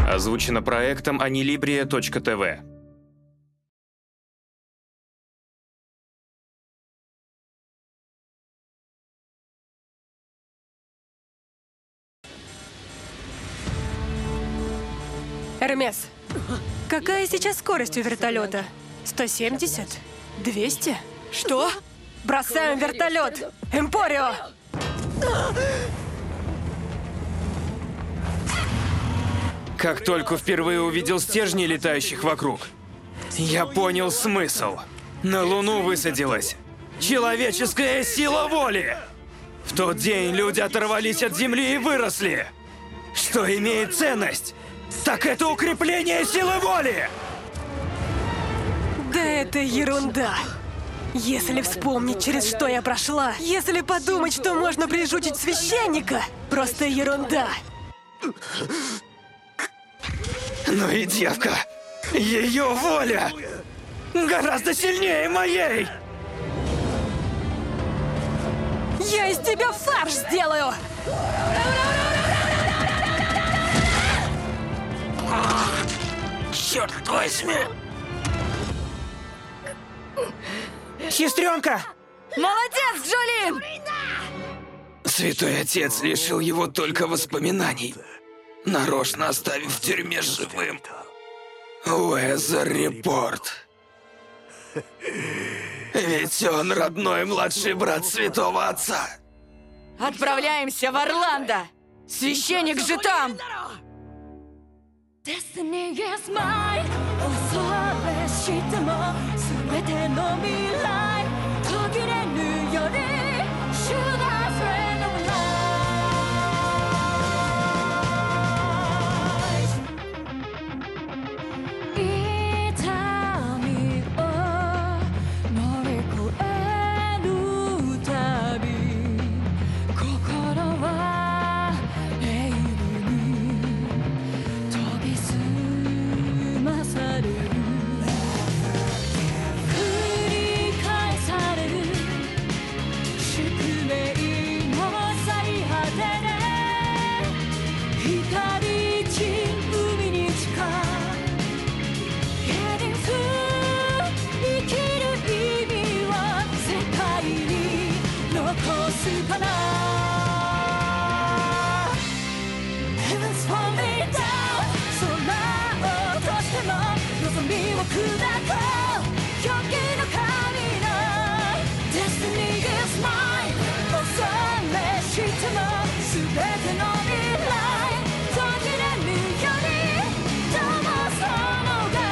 Озвучено проектом Anilibria.tv. Эрмес, какая сейчас скорость у вертолета? 170? 200? Что? Бросаем вертолет! Эмпорио! Как только впервые увидел стержни, летающих вокруг, я понял смысл. На Луну высадилась человеческая сила воли. В тот день люди оторвались от Земли и выросли. Что имеет ценность, так это укрепление силы воли! Да это ерунда. Если вспомнить, через что я прошла, если подумать, что можно прижучить священника, просто ерунда. Ну и девка, ее воля гораздо сильнее моей! Я из тебя фарш сделаю! Черт возьми! Сестренка! Молодец, Джулин! Святой Отец лишил его только воспоминаний, нарочно оставив в тюрьме живым. Уэзер Репорт. Ведь он родной младший брат Святого Отца. Отправляемся в Орландо! Священник же там! Destiny is mine. 恐れしても全ての未来途切れぬより Should I friend of life 痛みを乗り越えるたび心は永遠に研ぎ澄まされる繰り返される宿命の最果てで光散海に近Heading through 生きる意味は世界に残すかなHeaven's falling down 空を落としても望みを砕こう狂気の神の Destiny is mine 恐れしても全ての未来途切れぬよりどうもそのが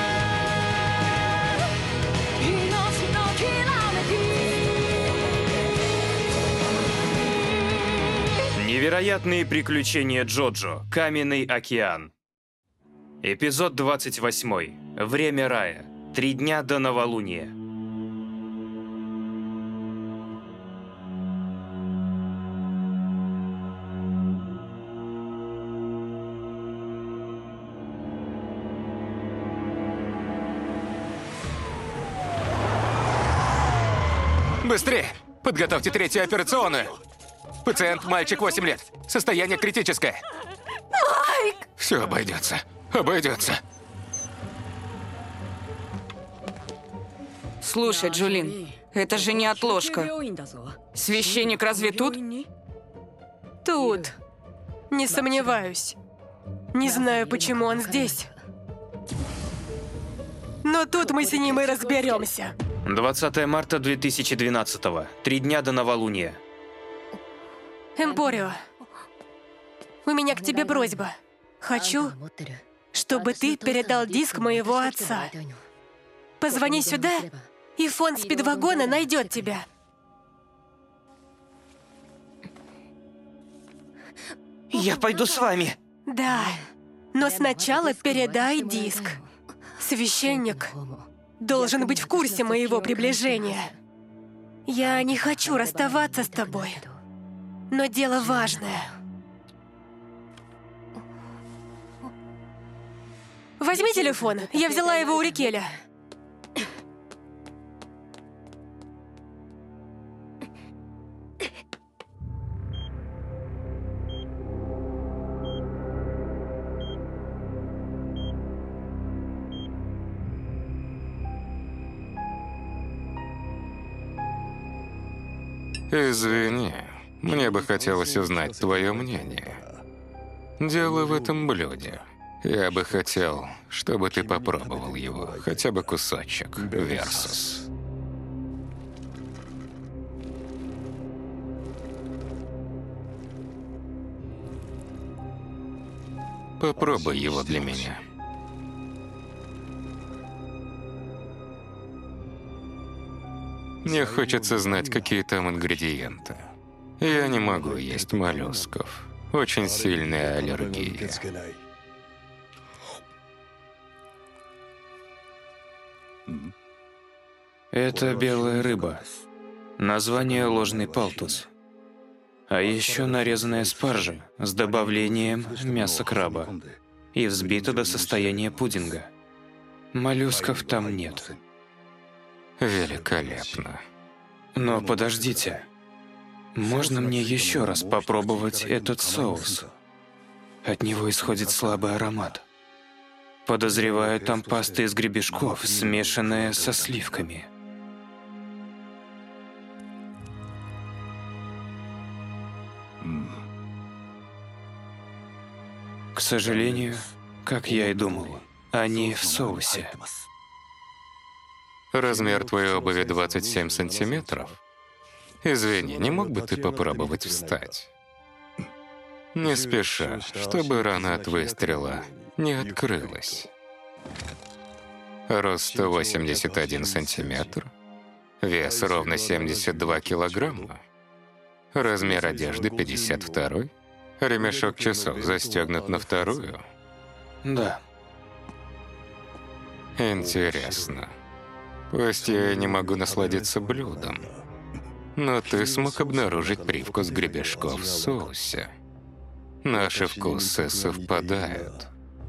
命のきらめき Невероятные приключения Джоджо. Каменный океан. Эпизод 28. Время рая. 3 дня до новолуния. Быстрее! Подготовьте третью операционную. Пациент, мальчик, 8 лет. Состояние критическое. Все обойдется. Обойдется. Слушай, Джулин, это же не отложка. Священник разве тут? Тут. Не сомневаюсь. Не знаю, почему он здесь. Но тут мы с ним и разберемся. 20 марта 2012. 3 дня до новолуния. Эмпорио, у меня к тебе просьба. Хочу, чтобы ты передал диск моего отца. Позвони сюда, и фонд спидвагона найдет тебя. Я пойду с вами. Да, но сначала передай диск. Священник должен быть в курсе моего приближения. Я не хочу расставаться с тобой, но дело важное. Возьми телефон, я взяла его у Рикеля. Извини, мне бы хотелось узнать твое мнение. Дело в этом блюде. Я бы хотел, чтобы ты попробовал его, хотя бы кусочек, Версус. Попробуй его для меня. Мне хочется знать, какие там ингредиенты. Я не могу есть моллюсков. Очень сильная аллергия. Это белая рыба. Название ложный палтус. А еще нарезанная спаржа с добавлением мяса краба. И взбита до состояния пудинга. Моллюсков там нет. Великолепно. Но подождите. Можно мне еще раз попробовать этот соус? От него исходит слабый аромат. Подозреваю, там паста из гребешков, смешанная со сливками. К сожалению, как я и думал, они в соусе. Размер твоей обуви 27 сантиметров? Извини, не мог бы ты попробовать встать? Не спеша, чтобы рана от выстрела не открылась. Рост 181 сантиметр. Вес ровно 72 килограмма. Размер одежды 52. Ремешок часов застегнут на вторую. Да. Интересно. Пусть я и не могу насладиться блюдом, но ты смог обнаружить привкус гребешков в соусе. Наши вкусы совпадают.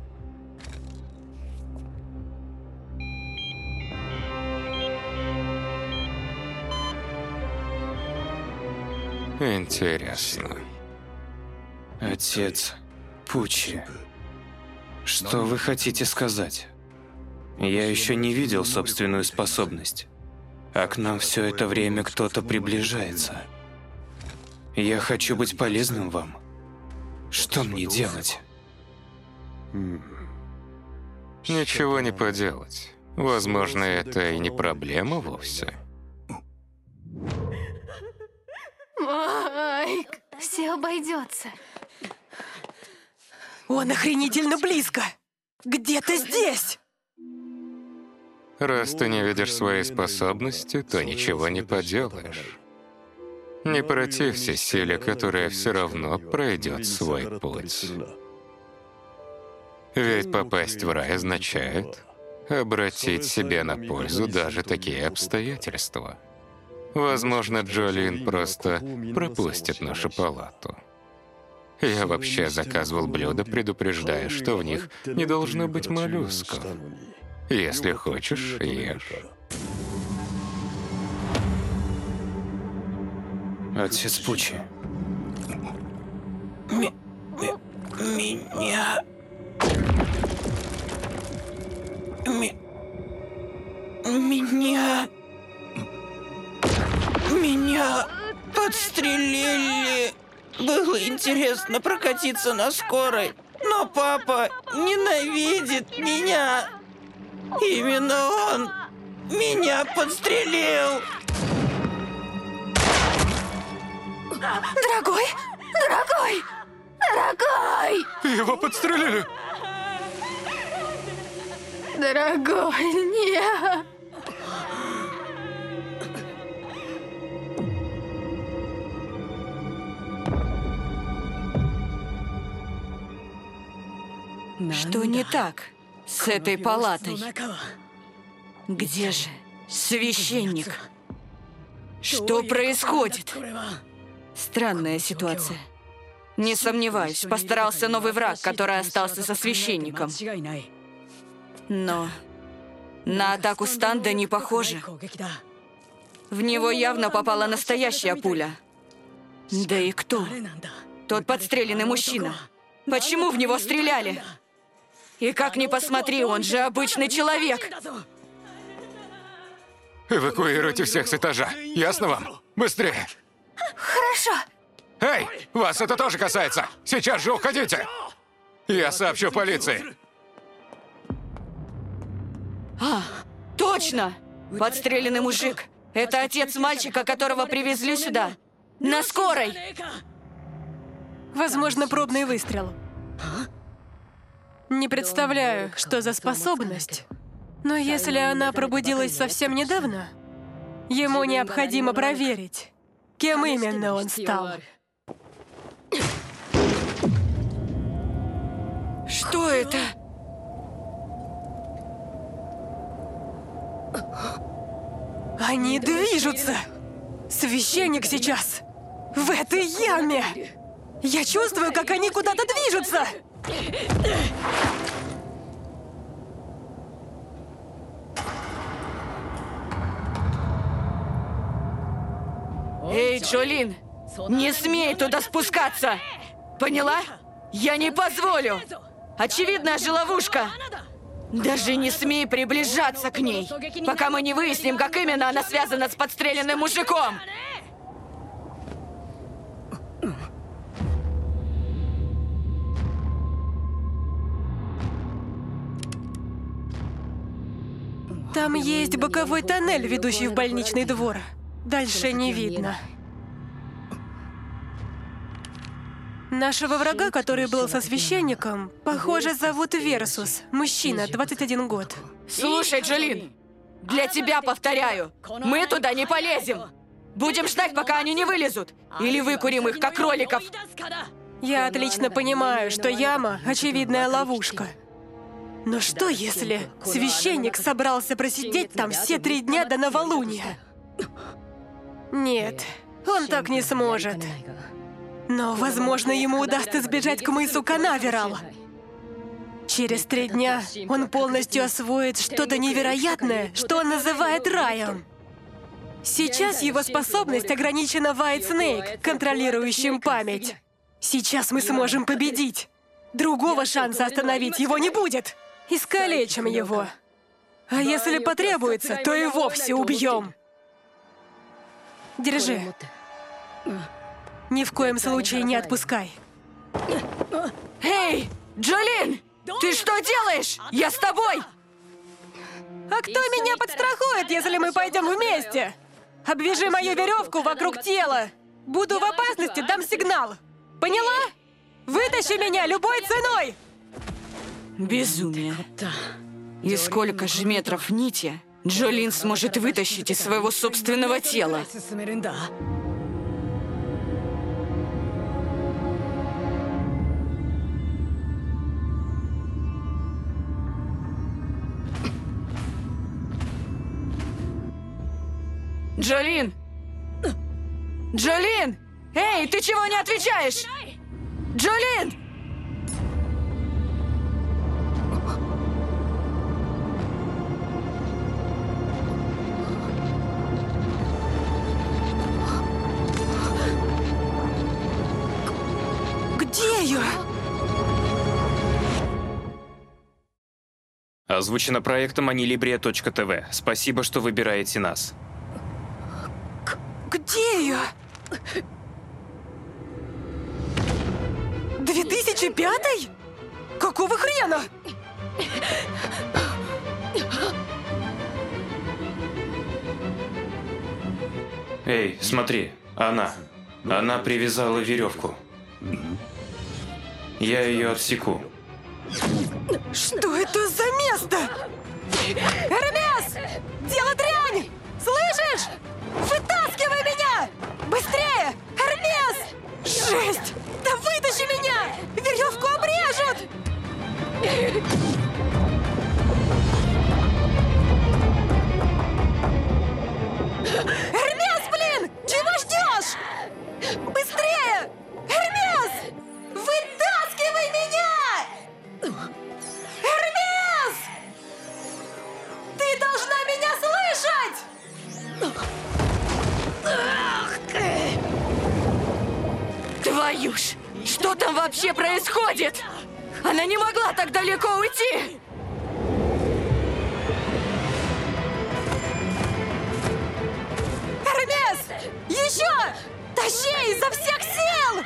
Интересно. Отец Пуччи, что вы хотите сказать? Я еще не видел собственную способность. А к нам все это время кто-то приближается. Я хочу быть полезным вам. Что мне делать? Ничего не поделать. Возможно, это и не проблема вовсе. Майк, все обойдется. Он охренительно близко! Где-то здесь! Раз ты не видишь свои способности, то ничего не поделаешь. Не протився силе, которая все равно пройдет свой путь. Ведь попасть в рай означает обратить себе на пользу даже такие обстоятельства. Возможно, Джолин просто пропустит нашу палату. Я вообще заказывал блюда, предупреждая, что в них не должно быть моллюсков. Если хочешь, ешь. Отец Пуччи. Меня... Меня подстрелили. Было интересно прокатиться на скорой, но папа ненавидит меня. Именно он меня подстрелил. Дорогой, дорогой, дорогой, Его подстрелили! дорогой, нет. Что не так с этой палатой? Где же священник? Что происходит? Странная ситуация. Не сомневаюсь, постарался новый враг, который остался со священником. Но на атаку станда не похоже. В него явно попала настоящая пуля. Да и кто? Тот подстреленный мужчина. Почему в него стреляли? И как ни посмотри, он же обычный человек. Эвакуируйте всех с этажа. Ясно вам? Быстрее! Хорошо. Эй, вас это тоже касается! Сейчас же уходите! Я сообщу полиции. Точно! Подстреленный мужик. Это отец мальчика, которого привезли сюда. На скорой! Возможно, пробный выстрел. Не представляю, что за способность. Но если она пробудилась совсем недавно, ему необходимо проверить, кем именно он стал. Что это? Они движутся! Священник сейчас в этой яме! Я чувствую, как они куда-то движутся! Эй, Джолин! Не смей туда спускаться! Поняла? Я не позволю! Очевидная же ловушка! Даже не смей приближаться к ней, пока мы не выясним, как именно она связана с подстреленным мужиком! Там есть боковой тоннель, ведущий в больничный двор. Дальше не видно. Нашего врага, который был со священником, похоже, зовут Версус. Мужчина, 21 год. Слушай, Джолин, для тебя повторяю, мы туда не полезем. Будем ждать, пока они не вылезут. Или выкурим их, как кроликов. Я отлично понимаю, что яма – очевидная ловушка. Но что если священник собрался просидеть там все 3 дня до новолуния? Нет, он так не сможет. Но, возможно, ему удастся сбежать к мысу Канаверал. Через 3 дня он полностью освоит что-то невероятное, что он называет раем. Сейчас его способность ограничена White Snake, контролирующим память. Сейчас мы сможем победить. Другого шанса остановить его не будет. Искалечим его. А если потребуется, то и вовсе убьем. Держи. Ни в коем случае не отпускай. Эй, Джолин! Ты что делаешь? Я с тобой! А кто меня подстрахует, если мы пойдем вместе? Обвяжи мою веревку вокруг тела. Буду в опасности, дам сигнал. Поняла? Вытащи меня любой ценой! Безумие. И сколько же метров нити Джолин сможет вытащить из своего собственного тела? Джолин! Джолин! Эй, ты чего не отвечаешь? Джолин! Где я? Озвучено проектом Anilibria.tv. Спасибо, что выбираете нас. Где я? 2005? Какого хрена? Эй, смотри, она. Она привязала веревку. Я ее отсеку. Что это за место? Эрмес! Дело дрянь! Слышишь? Вытаскивай меня! Быстрее! Эрмес! Жесть! Да вытащи меня! Веревку обрежут! Эрмес, блин! Чего ждешь? Быстрее! Эрмес! Вытаскивай меня! Эрмес! Ты должна меня слышать! Твою ж! Что там вообще происходит? Она не могла так далеко уйти! Эрмес! Еще! Тащи изо всех сил!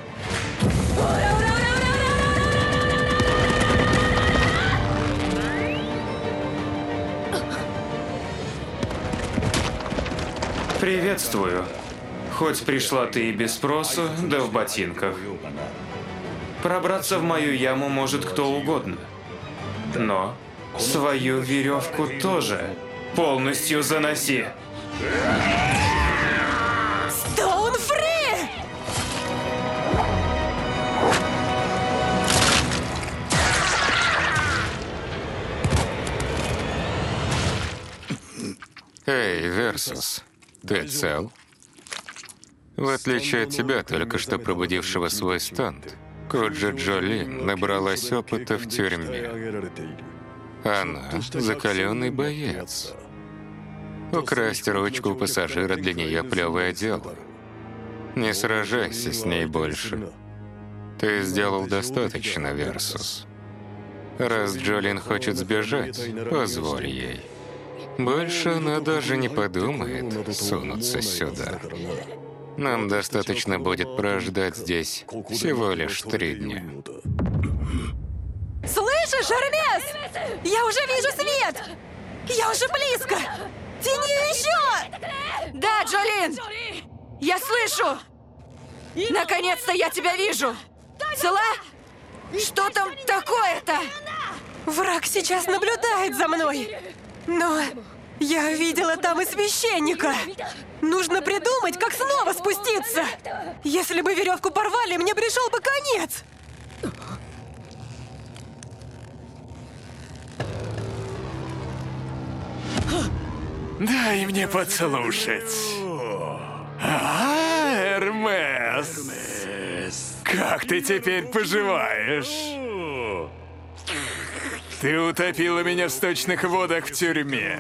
Приветствую. Хоть пришла ты и без спросу, да в ботинках. Пробраться в мою яму может кто угодно. Но свою веревку тоже полностью заноси. Стоунфри! Эй, Версус, ты цел? В отличие от тебя, только что пробудившего свой станд, Коджи Джолин набралась опыта в тюрьме. Она закаленный боец. Украсть ручку у пассажира для нее плевое дело. Не сражайся с ней больше. Ты сделал достаточно, Версус. Раз Джолин хочет сбежать, позволь ей. Больше она даже не подумает сунуться сюда. Нам достаточно будет прождать здесь всего лишь 3 дня. Слышишь, Эрмес? Я уже вижу свет! Я уже близко! Тяни еще! Да, Джолин! Я слышу! Наконец-то я тебя вижу! Цела? Что там такое-то? Враг сейчас наблюдает за мной. Но я видела там и священника. Нужно придумать, как снова спуститься. Если бы веревку порвали, мне пришел бы конец. Дай мне подслушать. Эрмес. Как ты теперь поживаешь? Ты утопила меня в сточных водах в тюрьме.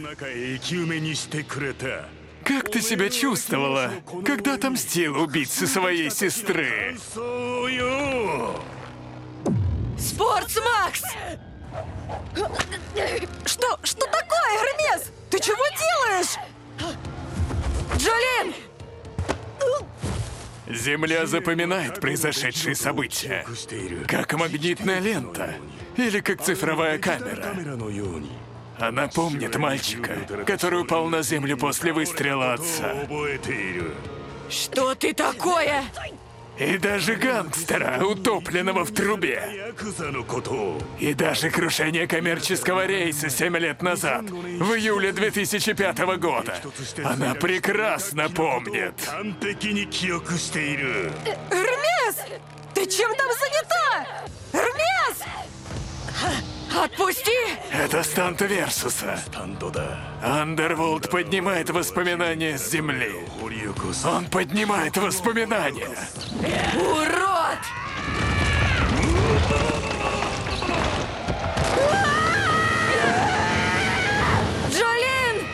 Как ты себя чувствовала, когда отомстила убийце своей сестры? Спортсмакс! Что такое, Эрмес? Ты чего делаешь? Джолин! Земля запоминает произошедшие события, как магнитная лента или как цифровая камера. Она помнит мальчика, который упал на землю после выстрела отца. Что ты такое? И даже гангстера, утопленного в трубе. И даже крушение коммерческого рейса 7 лет назад, в июле 2005 года. Она прекрасно помнит. Эрмес! Ты чем там занята? Эрмес! Отпусти! Это станд Версуса. Андерволд поднимает воспоминания с земли. Он поднимает воспоминания. Урод! Джолин!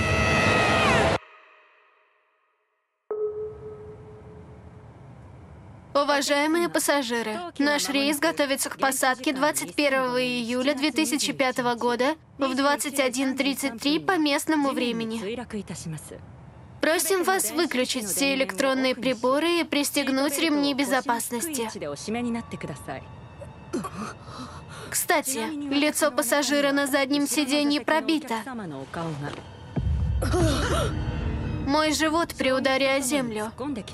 Уважаемые пассажиры, наш рейс готовится к посадке 21 июля 2005 года в 21:33 по местному времени. Просим вас выключить все электронные приборы и пристегнуть ремни безопасности. Кстати, лицо пассажира на заднем сиденье пробито. Мой живот при ударе о землю.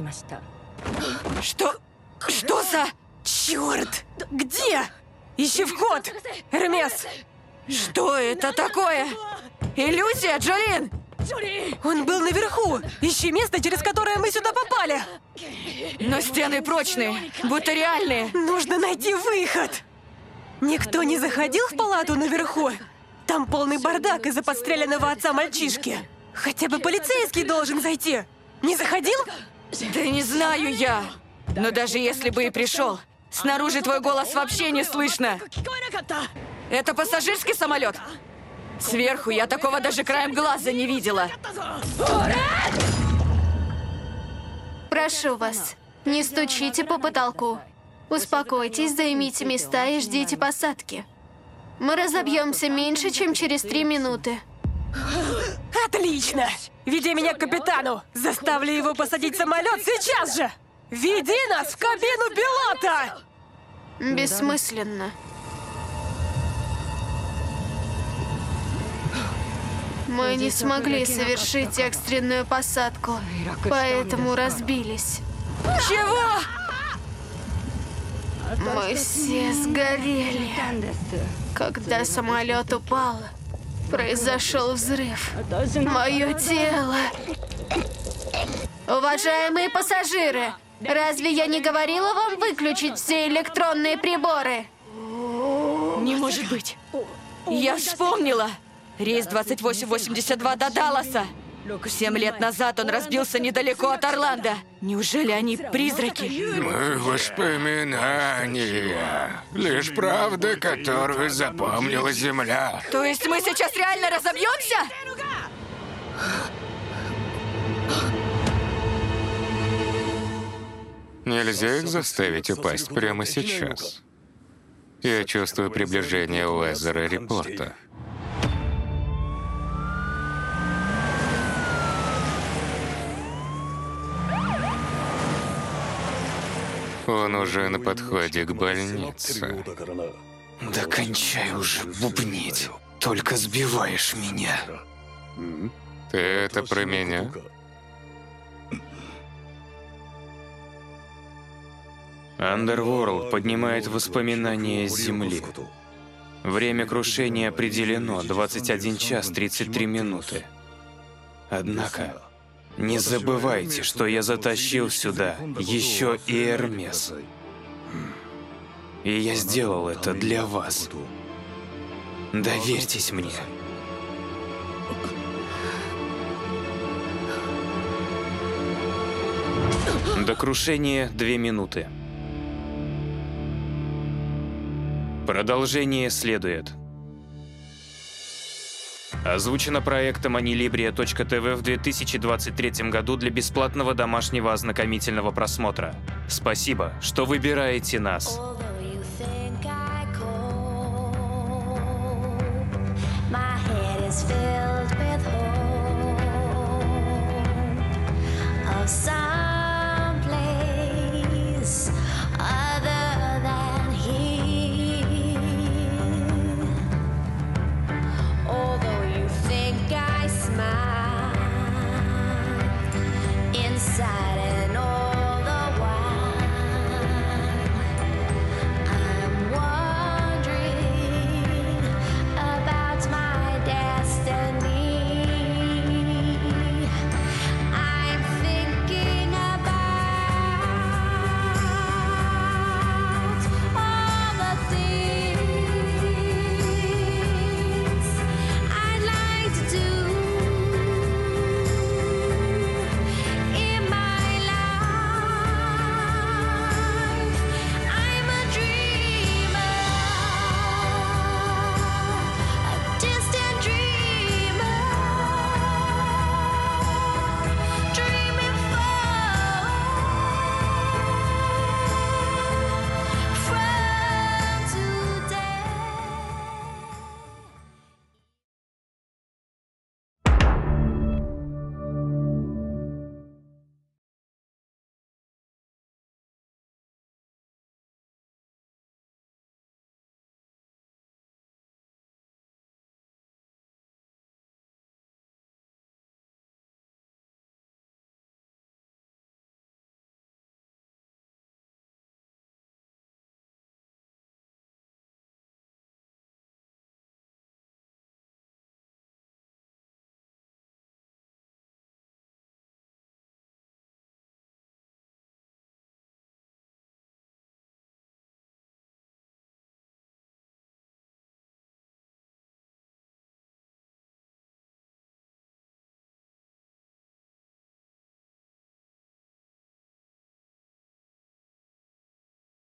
Что за... Черт! Где? Ищи вход! Эрмес! Что это такое? Иллюзия, Джолин! Он был наверху! Ищи место, через которое мы сюда попали! Но стены прочные, будто реальные. Нужно найти выход! Никто не заходил в палату наверху? Там полный бардак из-за подстреленного отца мальчишки. Хотя бы полицейский должен зайти. Не заходил? Да не знаю я. Но даже если бы и пришел, снаружи твой голос вообще не слышно. Это пассажирский самолет? Сверху я такого даже краем глаза не видела. Прошу вас, не стучите по потолку. Успокойтесь, займите места и ждите посадки. Мы разобьемся меньше, чем через 3 минуты. Отлично! Веди меня к капитану! Заставлю его посадить самолет сейчас же! Веди нас в кабину пилота! Бессмысленно. Мы не смогли совершить экстренную посадку, поэтому разбились. Чего? Мы все сгорели. Когда самолет упал, произошел взрыв. Мое тело. Уважаемые пассажиры, разве я не говорила вам выключить все электронные приборы? Не может быть. Я вспомнила. Рейс 2882 до Далласа. 7 лет назад он разбился недалеко от Орландо. Неужели они призраки? Мы воспоминания. Лишь правда, которую запомнила Земля. То есть мы сейчас реально разобьемся? Нельзя их заставить упасть прямо сейчас. Я чувствую приближение Уэзера Репорта. Он уже на подходе к больнице. Да кончай уже бубнить. Только сбиваешь меня. Ты это про меня? Underworld поднимает воспоминания с Земли. Время крушения определено 21 час 33 минуты. Однако, не забывайте, что я затащил сюда еще и Эрмес. И я сделал это для вас. Доверьтесь мне. До крушения 2 минуты. Продолжение следует. Озвучено проектом Anilibria.tv в 2023 году для бесплатного домашнего ознакомительного просмотра. Спасибо, что выбираете нас. Although you think I cope, my head is filled